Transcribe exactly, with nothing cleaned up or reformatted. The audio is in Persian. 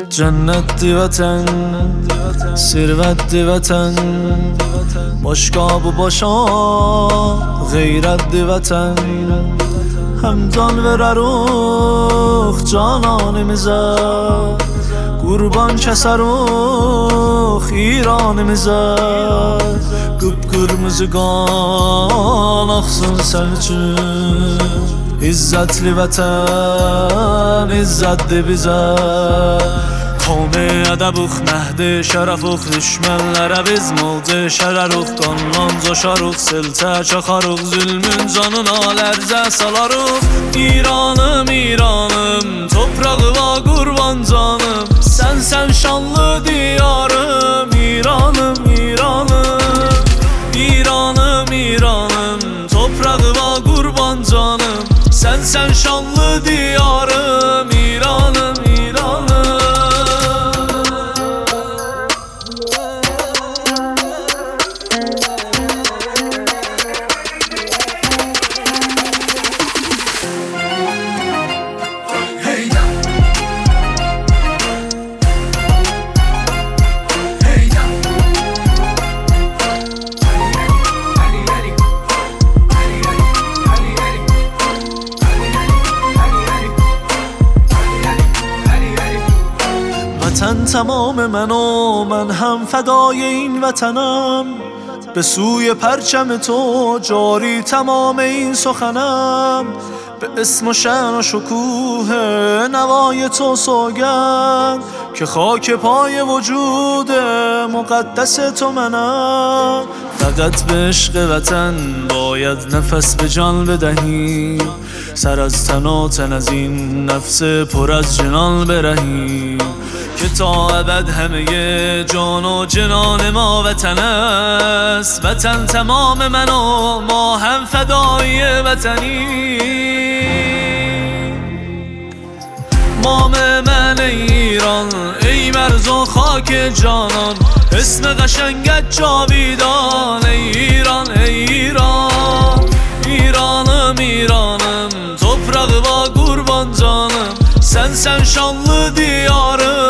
Cennetti vatan, servetti vatan, başka bu başa gayretti vatan. Hem can verer ruh cananimize, kurban keser ruh İranimize. Kıpkırmızı kan aksın sen için, İzzetli vatan izzetli bize. Kavmi edebuk mehdi şerefuk, düşmanlara biz mulci şereruk. Qandan coşaruk, siltə çaxaruk, zulmün canına lərzə salaruk. İranım, İranım, toprağı va qurban canım, sen sen şanlı diyarım. İranım, İranım, İranım, İranım, toprağı va qurban canım, sen sen şanlı diyarım. İranım, İranım. وطن تمام من و من هم فدای این وطنم، به سوی پرچم تو جاری تمام این سخنم. به اسم و شأن و شکوه نوای تو سوگند، که خاک پای وجود مقدس تو منم. فقط به عشق وطن باید نفس به جان بدهیم، سر از تن و تن از این نفس پر از جنان برهیم. که تا ابد همه جان و جنان ما وطن است، وطن تمام من و ما هم فدای وطنی. مام من ایران ای مرز و خاک جانان، اسم قشنگت جاویدان. ای ایران ای ایران، ایرانım ایرانım، toprağı va qurban canım, sen sen şanlı diyarım.